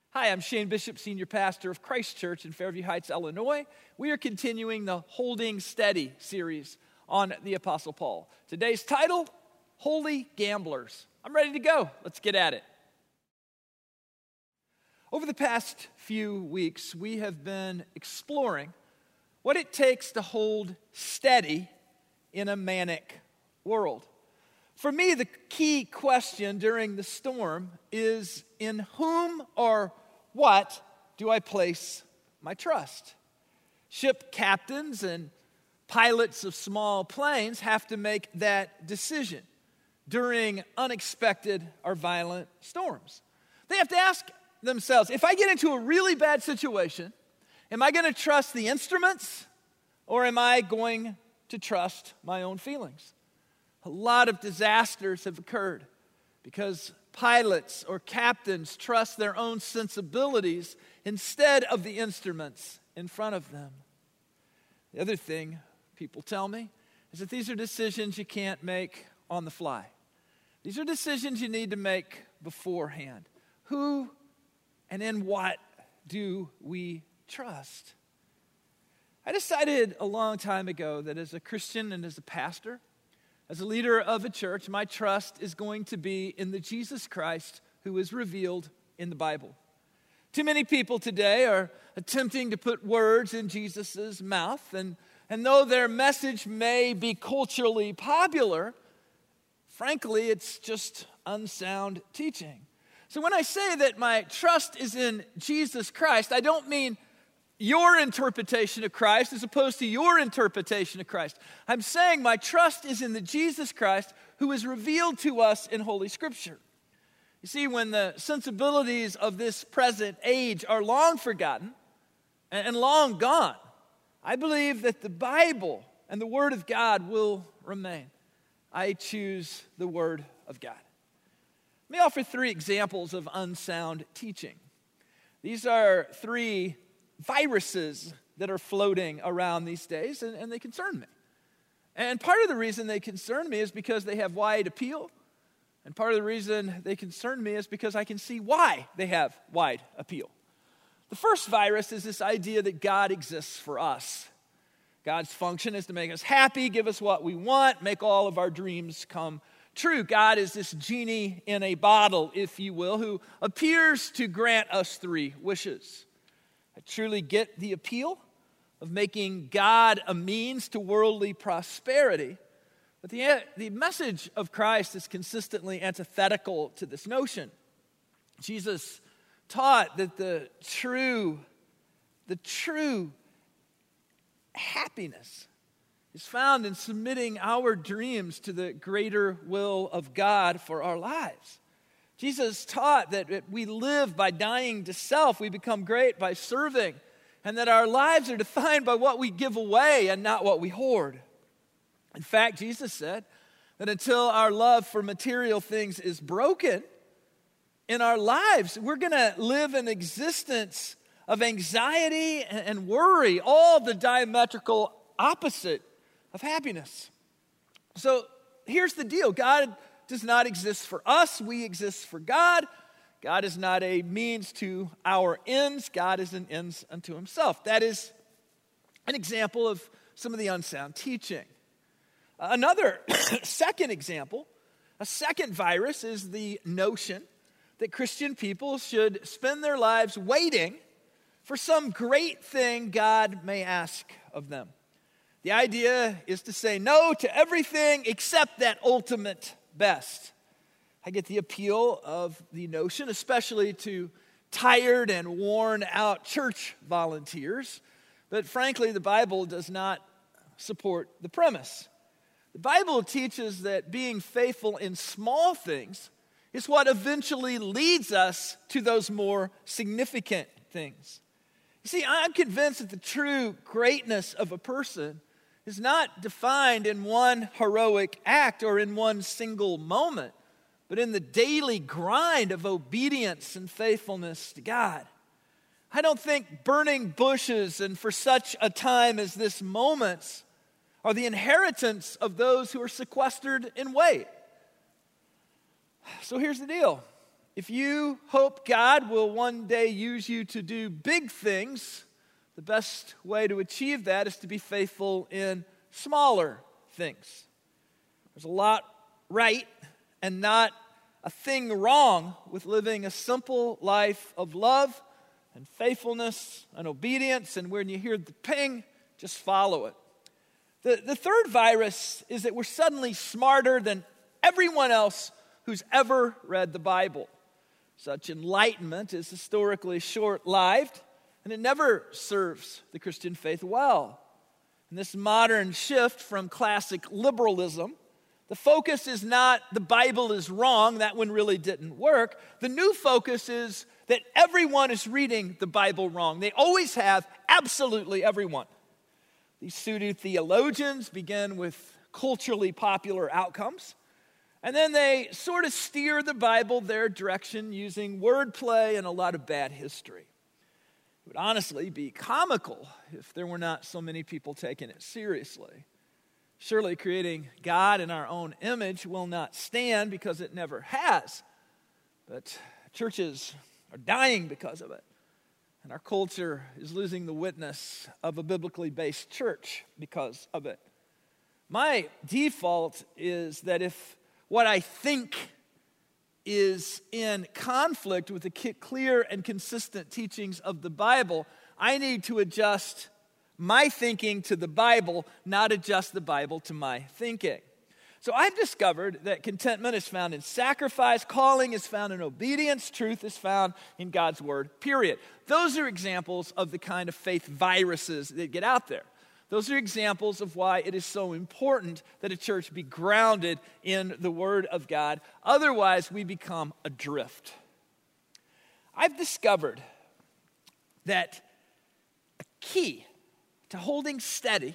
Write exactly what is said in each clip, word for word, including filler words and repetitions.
Hi, I'm Shane Bishop, Senior Pastor of Christ Church in Fairview Heights, Illinois. We are continuing the Holding Steady series on the Apostle Paul. Today's title, Holy Gamblers. I'm ready to go. Let's get at it. Over the past few weeks, we have been exploring what it takes to hold steady in a manic world. For me, the key question during the storm is, in whom or what do I place my trust? Ship captains and pilots of small planes have to make that decision during unexpected or violent storms. They have to ask themselves, if I get into a really bad situation, am I going to trust the instruments or am I going to trust my own feelings? A lot of disasters have occurred because pilots or captains trust their own sensibilities instead of the instruments in front of them. The other thing people tell me is that these are decisions you can't make on the fly. These are decisions you need to make beforehand. Who and in what do we trust? I decided a long time ago that as a Christian and as a pastor, as a leader of a church, my trust is going to be in the Jesus Christ who is revealed in the Bible. Too many people today are attempting to put words in Jesus' mouth, and, and though their message may be culturally popular, frankly, it's just unsound teaching. So when I say that my trust is in Jesus Christ, I don't mean your interpretation of Christ as opposed to your interpretation of Christ. I'm saying my trust is in the Jesus Christ who is revealed to us in Holy Scripture. You see, when the sensibilities of this present age are long forgotten and long gone, I believe that the Bible and the Word of God will remain. I choose the Word of God. Let me offer three examples of unsound teaching. These are three viruses that are floating around these days, and, and they concern me. And part of the reason they concern me is because they have wide appeal, and part of the reason they concern me is because I can see why they have wide appeal. The first virus is this idea that God exists for us. God's function is to make us happy, give us what we want, make all of our dreams come true. God is this genie in a bottle, if you will, who appears to grant us three wishes. I truly get the appeal of making God a means to worldly prosperity, but the, the message of Christ is consistently antithetical to this notion. Jesus taught that the true, the true happiness is found in submitting our dreams to the greater will of God for our lives. Jesus taught that we live by dying to self, we become great by serving, and that our lives are defined by what we give away and not what we hoard. In fact, Jesus said that until our love for material things is broken in our lives, we're going to live an existence of anxiety and worry, all the diametrical opposite of happiness. So here's the deal. God does not exist for us. We exist for God. God is not a means to our ends. God is an ends unto himself. That is an example of some of the unsound teaching. Another second example, a second virus, is the notion that Christian people should spend their lives waiting for some great thing God may ask of them. The idea is to say no to everything except that ultimate best. I get the appeal of the notion, especially to tired and worn out church volunteers, but frankly, the Bible does not support the premise. The Bible teaches that being faithful in small things is what eventually leads us to those more significant things. You see, I'm convinced that the true greatness of a person is not defined in one heroic act or in one single moment, but in the daily grind of obedience and faithfulness to God. I don't think burning bushes and for such a time as this moments are the inheritance of those who are sequestered in wait. So here's the deal. If you hope God will one day use you to do big things, the best way to achieve that is to be faithful in smaller things. There's a lot right and not a thing wrong with living a simple life of love and faithfulness and obedience, and when you hear the ping, just follow it. The, the third virus is that we're suddenly smarter than everyone else who's ever read the Bible. Such enlightenment is historically short-lived, and it never serves the Christian faith well. In this modern shift from classic liberalism, the focus is not the Bible is wrong, that one really didn't work. The new focus is that everyone is reading the Bible wrong. They always have, absolutely everyone. These pseudo-theologians begin with culturally popular outcomes, and then they sort of steer the Bible their direction using wordplay and a lot of bad history. It would honestly be comical if there were not so many people taking it seriously. Surely creating God in our own image will not stand because it never has. But churches are dying because of it. And our culture is losing the witness of a biblically based church because of it. My default is that if what I think is in conflict with the clear and consistent teachings of the Bible, I need to adjust my thinking to the Bible, not adjust the Bible to my thinking. So I've discovered that contentment is found in sacrifice, calling is found in obedience, truth is found in God's word, period. Those are examples of the kind of faith viruses that get out there. Those are examples of why it is so important that a church be grounded in the word of God. Otherwise, we become adrift. I've discovered that a key to holding steady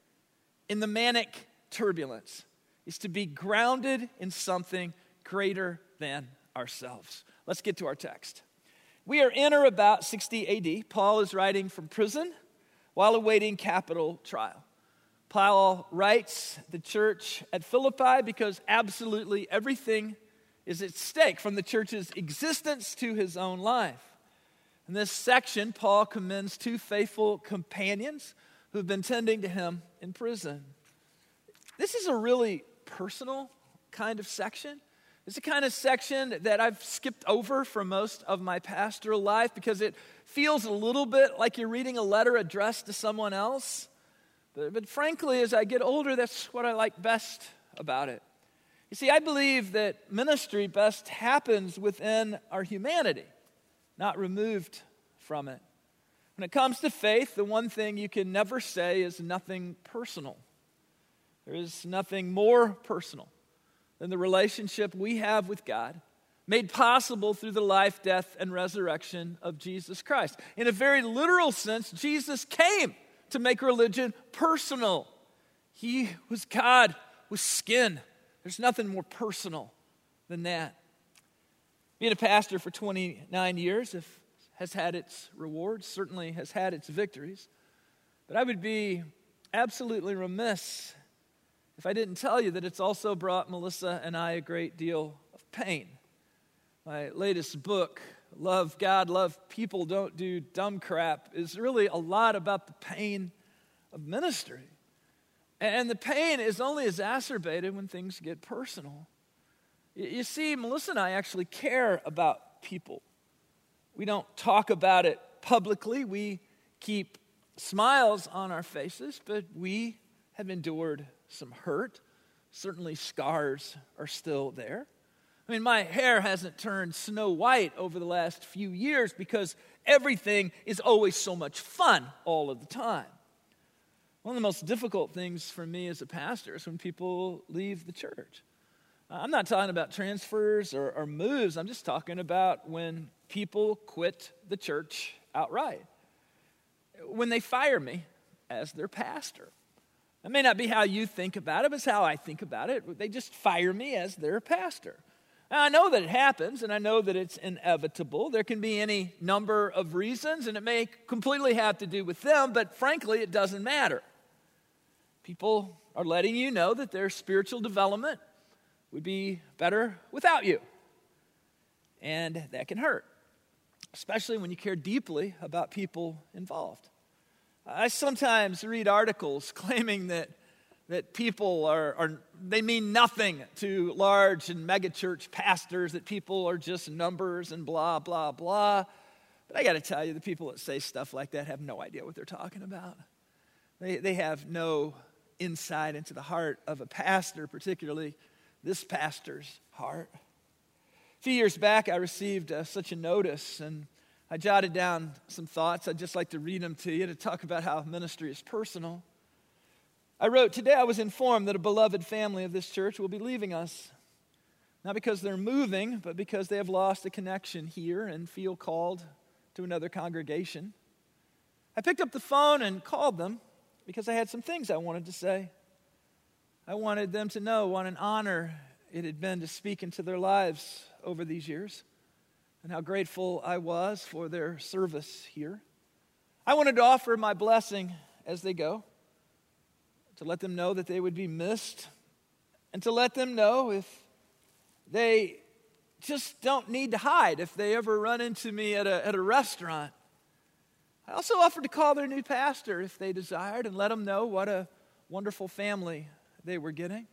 in the manic turbulence is to be grounded in something greater than ourselves. Let's get to our text. We are in or about sixty A D. Paul is writing from prison while awaiting capital trial. Paul writes the church at Philippi because absolutely everything is at stake, from the church's existence to his own life. In this section, Paul commends two faithful companions who've been tending to him in prison. This is a really personal kind of section. It's the kind of section that I've skipped over for most of my pastoral life because it feels a little bit like you're reading a letter addressed to someone else. But, but frankly, as I get older, that's what I like best about it. You see, I believe that ministry best happens within our humanity, not removed from it. When it comes to faith, the one thing you can never say is nothing personal. There is nothing more personal than the relationship we have with God, made possible through the life, death, and resurrection of Jesus Christ. In a very literal sense, Jesus came to make religion personal. He was God with skin. There's nothing more personal than that. Being a pastor for twenty-nine years if, has had its rewards, certainly has had its victories. But I would be absolutely remiss if I didn't tell you that it's also brought Melissa and I a great deal of pain. My latest book, Love God, Love People, Don't Do Dumb Crap, is really a lot about the pain of ministry. And the pain is only exacerbated when things get personal. You see, Melissa and I actually care about people. We don't talk about it publicly. We keep smiles on our faces, but we have endured some hurt. Certainly scars are still there. I mean, my hair hasn't turned snow white over the last few years because everything is always so much fun all of the time. One of the most difficult things for me as a pastor is when people leave the church. I'm not talking about transfers or, or moves. I'm just talking about when people quit the church outright. When they fire me as their pastor. That may not be how you think about it, but it's how I think about it. They just fire me as their pastor. Now, I know that it happens, and I know that it's inevitable. There can be any number of reasons, and it may completely have to do with them, but frankly, it doesn't matter. People are letting you know that their spiritual development would be better without you. And that can hurt, especially when you care deeply about people involved. I sometimes read articles claiming that that people are, are, they mean nothing to large and megachurch pastors, that people are just numbers and blah, blah, blah. But I got to tell you, the people that say stuff like that have no idea what they're talking about. They, they have no insight into the heart of a pastor, particularly this pastor's heart. A few years back, I received uh, such a notice, and I jotted down some thoughts. I'd just like to read them to you to talk about how ministry is personal. I wrote, "Today I was informed that a beloved family of this church will be leaving us. Not because they're moving, but because they have lost a connection here and feel called to another congregation. I picked up the phone and called them because I had some things I wanted to say. I wanted them to know what an honor it had been to speak into their lives over these years and how grateful I was for their service here. I wanted to offer my blessing as they go, to let them know that they would be missed, and to let them know if they just don't need to hide if they ever run into me at a, at a restaurant. I also offered to call their new pastor if they desired and let them know what a wonderful family they were getting.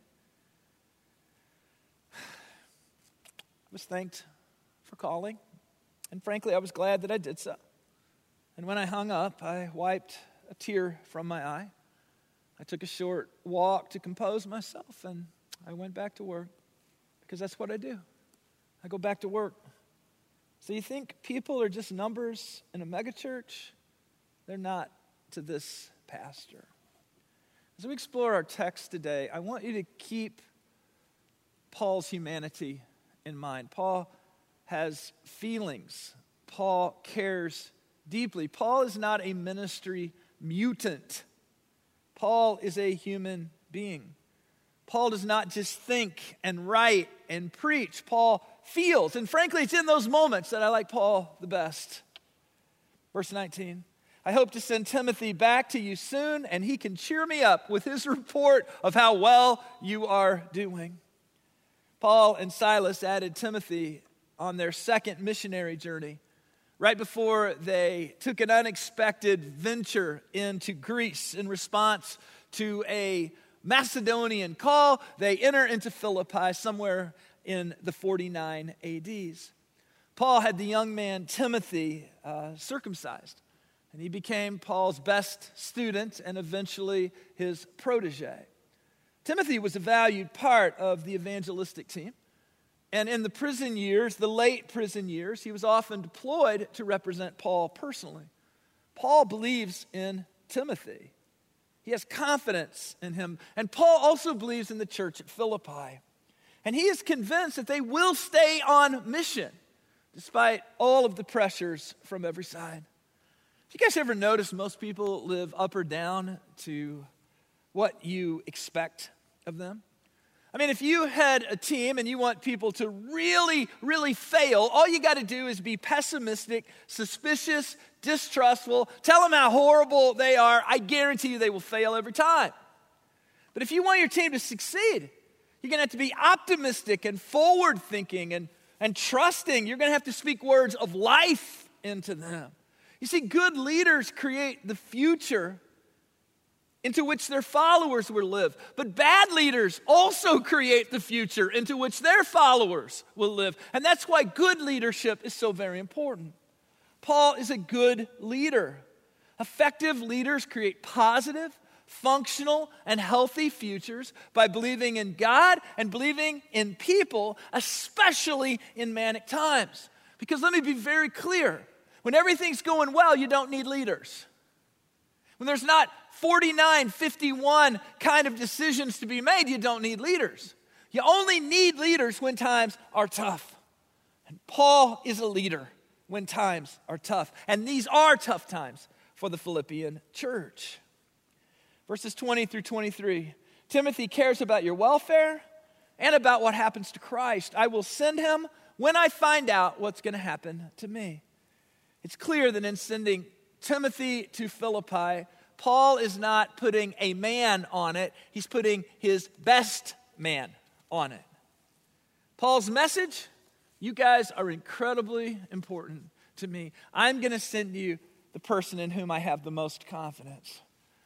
I was thanked for calling, and frankly, I was glad that I did so. And when I hung up, I wiped a tear from my eye. I took a short walk to compose myself, and I went back to work, because that's what I do. I go back to work. So you think people are just numbers in a megachurch? They're not to this pastor. As we explore our text today, I want you to keep Paul's humanity in mind. Paul has feelings. Paul cares deeply. Paul is not a ministry mutant. Paul is a human being. Paul does not just think and write and preach. Paul feels. And frankly, it's in those moments that I like Paul the best. Verse nineteen, I hope to send Timothy back to you soon, and he can cheer me up with his report of how well you are doing. Paul and Silas added Timothy on their second missionary journey, right before they took an unexpected venture into Greece in response to a Macedonian call. They enter into Philippi somewhere in the forty-nine A Ds. Paul had the young man Timothy uh, circumcised, and he became Paul's best student and eventually his protege. Timothy was a valued part of the evangelistic team. And in the prison years, the late prison years, he was often deployed to represent Paul personally. Paul believes in Timothy. He has confidence in him. And Paul also believes in the church at Philippi. And he is convinced that they will stay on mission despite all of the pressures from every side. Have you guys ever noticed most people live up or down to what you expect of them? I mean, if you had a team and you want people to really, really fail, all you got to do is be pessimistic, suspicious, distrustful, tell them how horrible they are. I guarantee you they will fail every time. But if you want your team to succeed, you're going to have to be optimistic and forward-thinking and, and trusting. You're going to have to speak words of life into them. You see, good leaders create the future into which their followers will live. But bad leaders also create the future into which their followers will live. And that's why good leadership is so very important. Paul is a good leader. Effective leaders create positive, functional, and healthy futures by believing in God and believing in people, especially in manic times. Because let me be very clear. When everything's going well, you don't need leaders. When there's not forty-nine, fifty-one kind of decisions to be made, you don't need leaders. You only need leaders when times are tough. And Paul is a leader when times are tough. And these are tough times for the Philippian church. Verses twenty through twenty-three. Timothy cares about your welfare and about what happens to Christ. I will send him when I find out what's going to happen to me. It's clear that in sending Timothy to Philippi, Paul is not putting a man on it. He's putting his best man on it. Paul's message, You guys are incredibly important to me. I'm going to send you the person in whom I have the most confidence.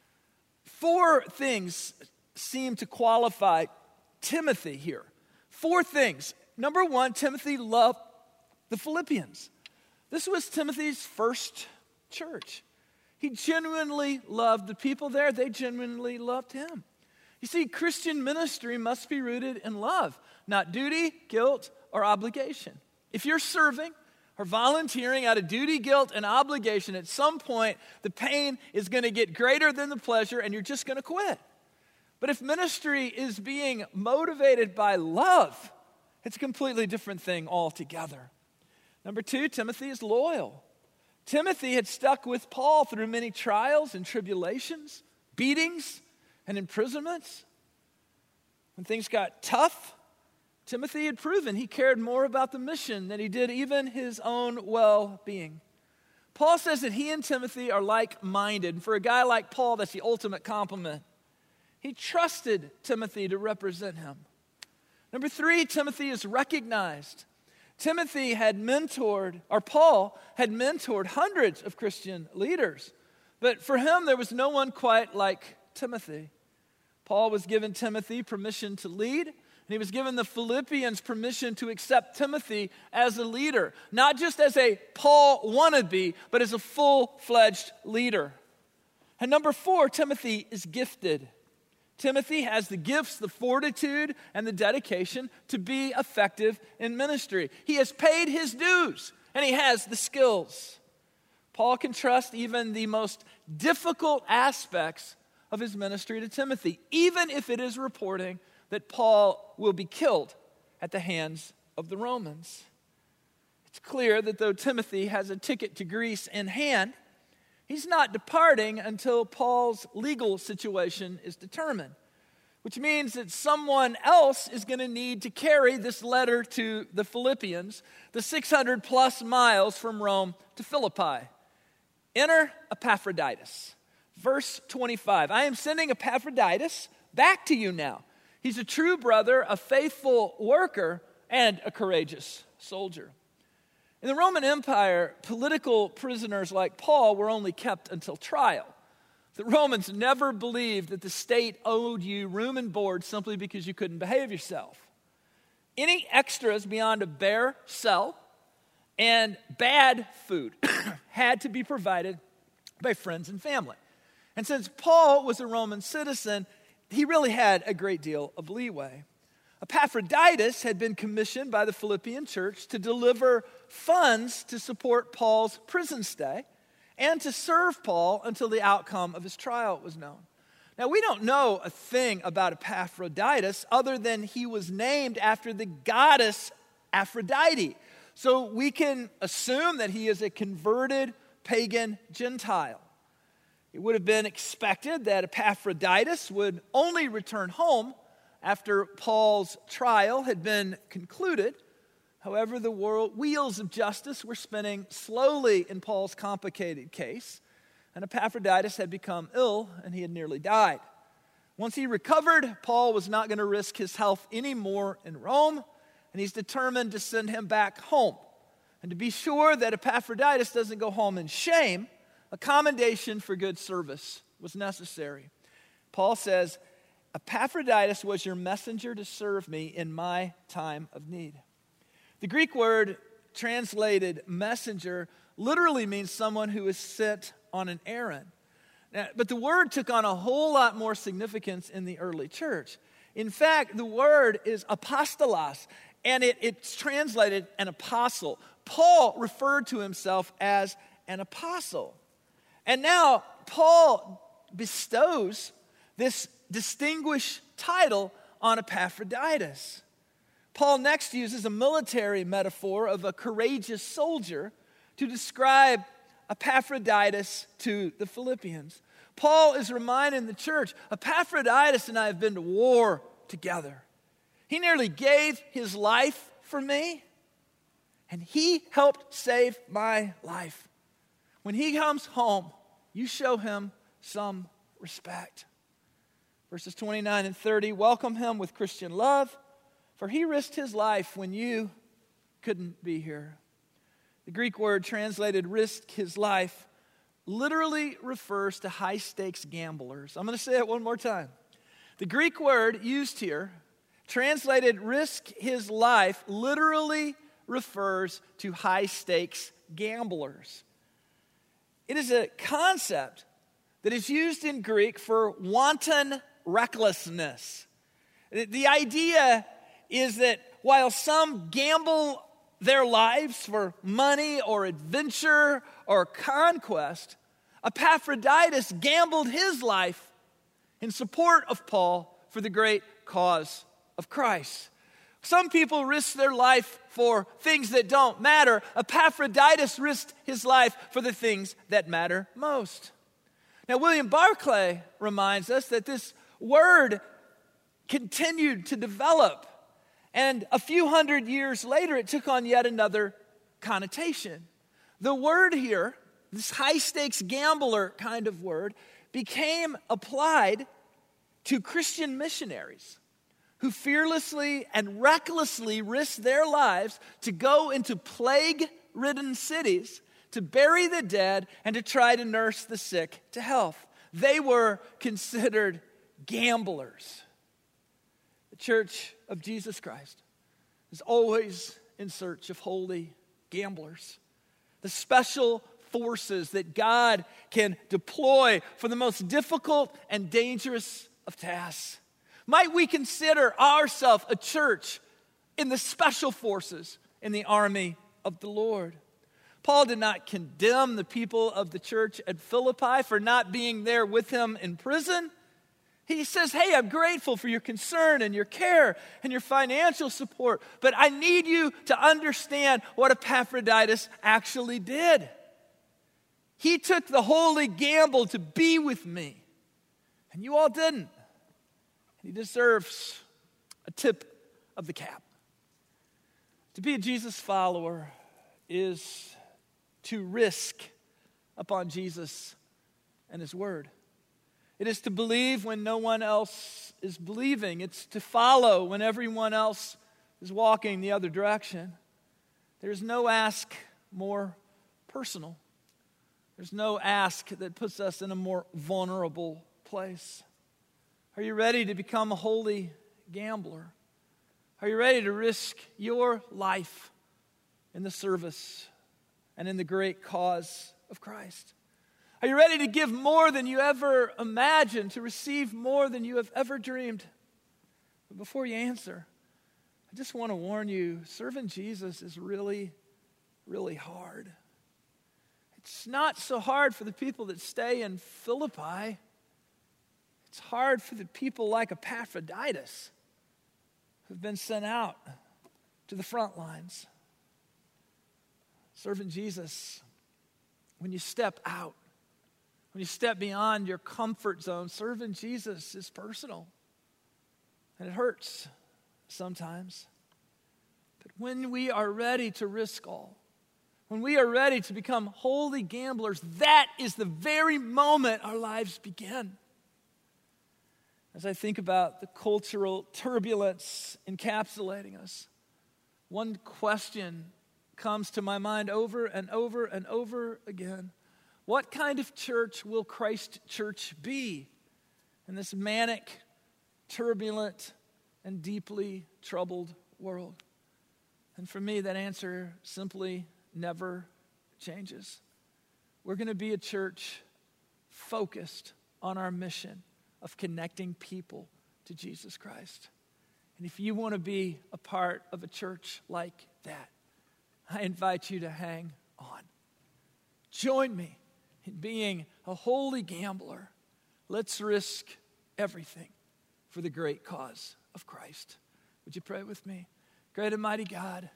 Four things seem to qualify Timothy here. Four things. Number one, Timothy loved the Philippians. This was Timothy's first church. He genuinely loved the people there. They genuinely loved him. You see, Christian ministry must be rooted in love, not duty, guilt, or obligation. If you're serving or volunteering out of duty, guilt, and obligation, at some point, the pain is going to get greater than the pleasure, and you're just going to quit. But if ministry is being motivated by love, it's a completely different thing altogether. Number two, Timothy is loyal. Timothy had stuck with Paul through many trials and tribulations, beatings and imprisonments. When things got tough, Timothy had proven he cared more about the mission than he did even his own well-being. Paul says that he and Timothy are like-minded. And for a guy like Paul, that's the ultimate compliment. He trusted Timothy to represent him. Number three, Timothy is recognized. Timothy had mentored, or Paul had mentored hundreds of Christian leaders. But for him, there was no one quite like Timothy. Paul was given Timothy permission to lead, and he was given the Philippians permission to accept Timothy as a leader. Not just as a Paul wannabe, but as a full-fledged leader. And number four, Timothy is gifted. Timothy has the gifts, the fortitude, and the dedication to be effective in ministry. He has paid his dues, and he has the skills. Paul can trust even the most difficult aspects of his ministry to Timothy, even if it is reporting that Paul will be killed at the hands of the Romans. It's clear that though Timothy has a ticket to Greece in hand, he's not departing until Paul's legal situation is determined, which means that someone else is going to need to carry this letter to the Philippians, the six hundred plus miles from Rome to Philippi. Enter Epaphroditus. Verse twenty-five, I am sending Epaphroditus back to you now. He's a true brother, a faithful worker, and a courageous soldier. In the Roman Empire, political prisoners like Paul were only kept until trial. The Romans never believed that the state owed you room and board simply because you couldn't behave yourself. Any extras beyond a bare cell and bad food had to be provided by friends and family. And since Paul was a Roman citizen, he really had a great deal of leeway. Epaphroditus had been commissioned by the Philippian church to deliver funds to support Paul's prison stay and to serve Paul until the outcome of his trial was known. Now, we don't know a thing about Epaphroditus other than he was named after the goddess Aphrodite. So we can assume that he is a converted pagan Gentile. It would have been expected that Epaphroditus would only return home after Paul's trial had been concluded. However, the world, wheels of justice were spinning slowly in Paul's complicated case, and Epaphroditus had become ill and he had nearly died. Once he recovered, Paul was not going to risk his health anymore in Rome, and he's determined to send him back home. And to be sure that Epaphroditus doesn't go home in shame, a commendation for good service was necessary. Paul says, Epaphroditus was your messenger to serve me in my time of need. The Greek word translated messenger literally means someone who is sent on an errand. Now, but the word took on a whole lot more significance in the early church. In fact, the word is apostolos, and it, it's translated an apostle. Paul referred to himself as an apostle. And now Paul bestows this distinguished title on Epaphroditus. Paul next uses a military metaphor of a courageous soldier to describe Epaphroditus to the Philippians. Paul is reminding the church, Epaphroditus and I have been to war together. He nearly gave his life for me, and he helped save my life. When he comes home, you show him some respect. Verses twenty-nine and thirty, welcome him with Christian love, for he risked his life when you couldn't be here. The Greek word translated risk his life literally refers to high-stakes gamblers. I'm going to say it one more time. The Greek word used here, translated risk his life, literally refers to high-stakes gamblers. It is a concept that is used in Greek for wanton recklessness. The idea is that while some gamble their lives for money or adventure or conquest, Epaphroditus gambled his life in support of Paul for the great cause of Christ. Some people risk their life for things that don't matter. Epaphroditus risked his life for the things that matter most. Now, William Barclay reminds us that this word continued to develop, and a few hundred years later, it took on yet another connotation. The word here, this high-stakes gambler kind of word, became applied to Christian missionaries who fearlessly and recklessly risked their lives to go into plague-ridden cities to bury the dead and to try to nurse the sick to health. They were considered gamblers. The Church of Jesus Christ is always in search of holy gamblers. The special forces that God can deploy for the most difficult and dangerous of tasks. Might we consider ourselves a church in the special forces in the army of the Lord? Paul did not condemn the people of the church at Philippi for not being there with him in prison. He says, hey, I'm grateful for your concern and your care and your financial support, but I need you to understand what Epaphroditus actually did. He took the holy gamble to be with me, and you all didn't. He deserves a tip of the cap. To be a Jesus follower is to risk upon Jesus and his word. It is to believe when no one else is believing. It's to follow when everyone else is walking the other direction. There's no ask more personal. There's no ask that puts us in a more vulnerable place. Are you ready to become a holy gambler? Are you ready to risk your life in the service and in the great cause of Christ? Are you ready to give more than you ever imagined, to receive more than you have ever dreamed? But before you answer, I just want to warn you, serving Jesus is really, really hard. It's not so hard for the people that stay in Philippi. It's hard for the people like Epaphroditus who've been sent out to the front lines. Serving Jesus, when you step out, when you step beyond your comfort zone, serving Jesus is personal. And it hurts sometimes. But when we are ready to risk all, when we are ready to become holy gamblers, that is the very moment our lives begin. As I think about the cultural turbulence encapsulating us, one question comes to my mind over and over and over again. What kind of church will Christ Church be in this manic, turbulent, and deeply troubled world? And for me, that answer simply never changes. We're going to be a church focused on our mission of connecting people to Jesus Christ. And if you want to be a part of a church like that, I invite you to hang on. Join me in being a holy gambler. Let's risk everything for the great cause of Christ. Would you pray with me? Great and mighty God,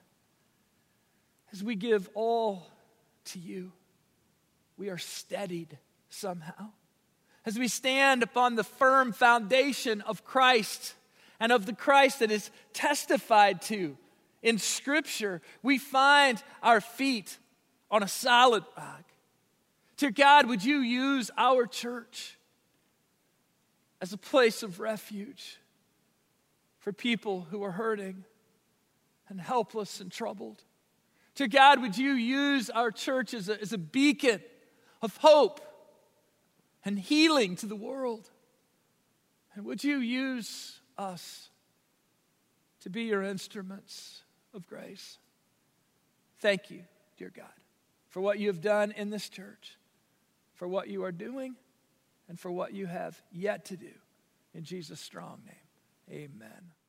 as we give all to you, we are steadied somehow. As we stand upon the firm foundation of Christ and of the Christ that is testified to in Scripture, we find our feet on a solid rock. Dear God, would you use our church as a place of refuge for people who are hurting and helpless and troubled? Dear God, would you use our church as a, as a beacon of hope and healing to the world? And would you use us to be your instruments of grace? Thank you, dear God, for what you have done in this church, for what you are doing, and for what you have yet to do. In Jesus' strong name, amen.